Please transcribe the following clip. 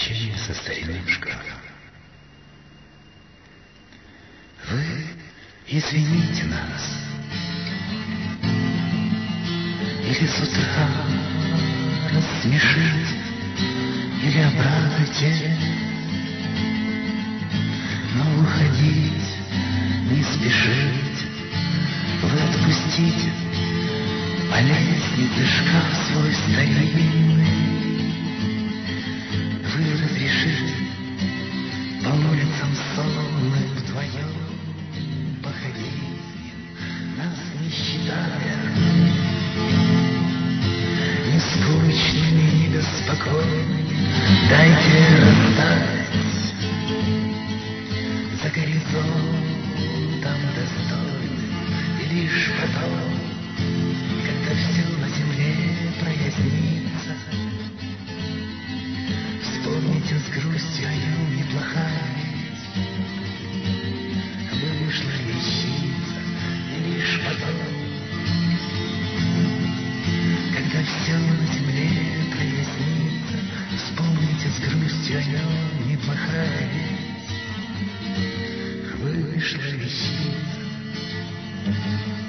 общение со старинным шкафом. Вы извините нас, или с утра рассмешите, или обрадуйте, но уходить не спешите, вы отпустите по лестнице шкаф свой старинный. Вы разрешите по улицам сонным вдвоем походить, нас не считая ни скучными, ни беспокойными. Дайте растать за горизонтом достойным, и лишь потом, когда все на земле прояснится, вспомните с грустью, неплохая ведь вышла вещица, и лишь потом, когда все на земле прояснится, вспомните с грустью о нем, неплохая ведь вышла вещица.